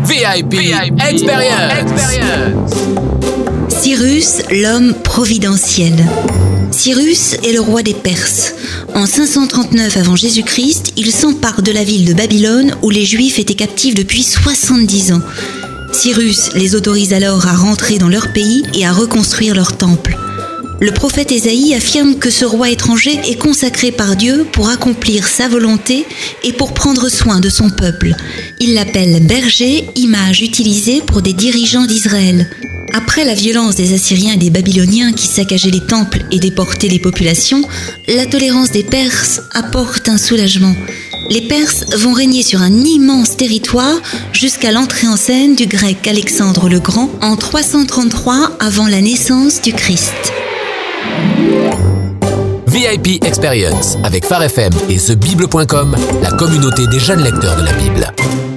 VIP Experience. Cyrus, l'homme providentiel. Cyrus est le roi des Perses. En 539 avant Jésus-Christ, il s'empare de la ville de Babylone où les Juifs étaient captifs depuis 70 ans. Cyrus les autorise alors à rentrer dans leur pays et à reconstruire leur temple. Le prophète Ésaïe affirme que ce roi étranger est consacré par Dieu pour accomplir sa volonté et pour prendre soin de son peuple. Il l'appelle berger, image utilisée pour des dirigeants d'Israël. Après la violence des Assyriens et des Babyloniens qui saccageaient les temples et déportaient les populations, la tolérance des Perses apporte un soulagement. Les Perses vont régner sur un immense territoire jusqu'à l'entrée en scène du grec Alexandre le Grand en 333 avant la naissance du Christ. VIP Experience avec Phare FM et TheBible.com, la communauté des jeunes lecteurs de la Bible.